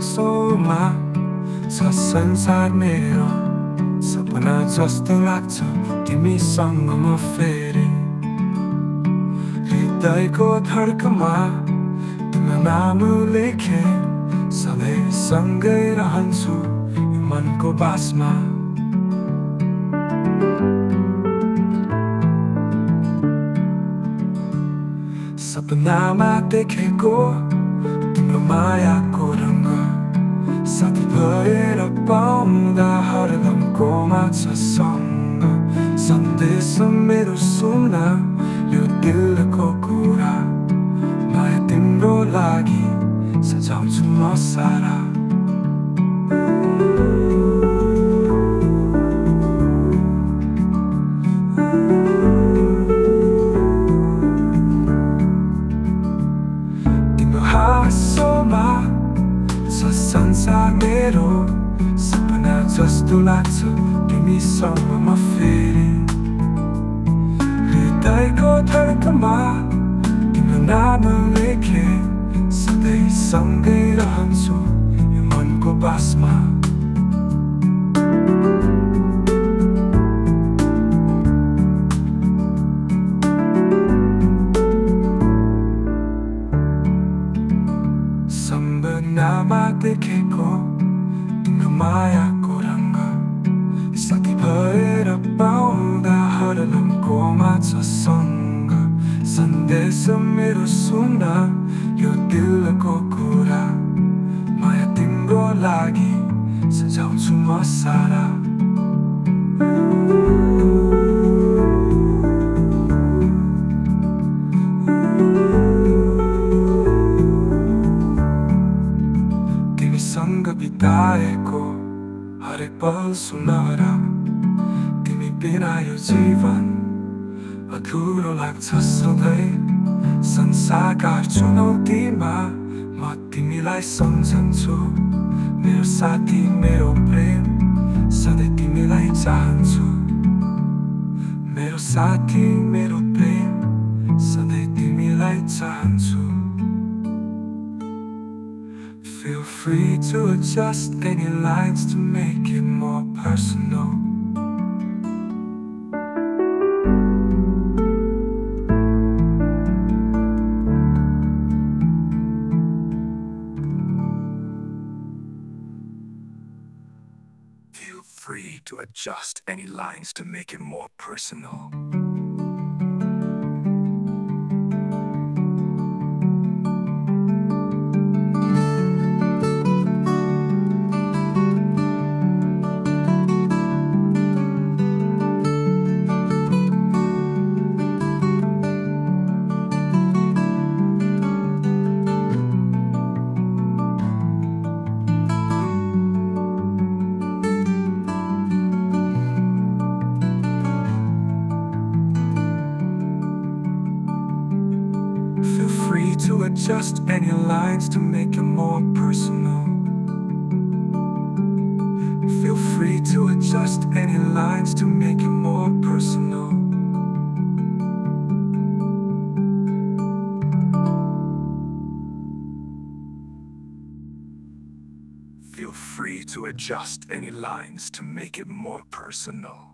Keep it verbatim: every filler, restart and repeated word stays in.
soma sa sansadmero sa panadsastulatso timiसँग म फेरि हृदयको धड्कमा तिम्रो नाम लेखे सधैँ सँगै रहन्छु यो मनको बासमा सपनामा देखेको तिम्रो मायाको रङ्ग साथी भएर पाउँदा हरदमकोमा छ सँग सन्देश मेरो सुन यो दिलको कुरा माया तिम्रो लागि सजाउँछु म सारा हाँसोमा छ संसार मेरो सपना जस्तो लाग्छ तिमीसँग म फेरि हृदयको धड्कनमा तिम्रो नाम लेखे सधैँ सँगै रहन्छु यो मनको बासमा सम्झनामा देखेको तिम्रो मायाको रङ्ग साथी भएर पाउँदा हरदमकोमा छ सँग सन्देश मेरो सुन यो दिलको कुरा माया तिम्रो लागि सजाउँछु म सारा सँग बिताएको हरेक पल सुनहरा तिमी बिना यो जीवन अधुरो लाग्छ सधैँ संसारका चुनौतीमा म तिमीलाई सम्झन्छु मेरो साथी मेरो प्रेम सधैँ तिमीलाई चाहन्छु मेरो साथी मेरो प्रेम सधैँ तिमीलाई चाहन्छु Feel free to adjust any lines to make it more personal. Feel free to adjust any lines to make it more personal. Feel free to adjust any lines to make it more personal. Feel free to adjust any lines to make it more personal. Feel free to adjust any lines to make it more personal.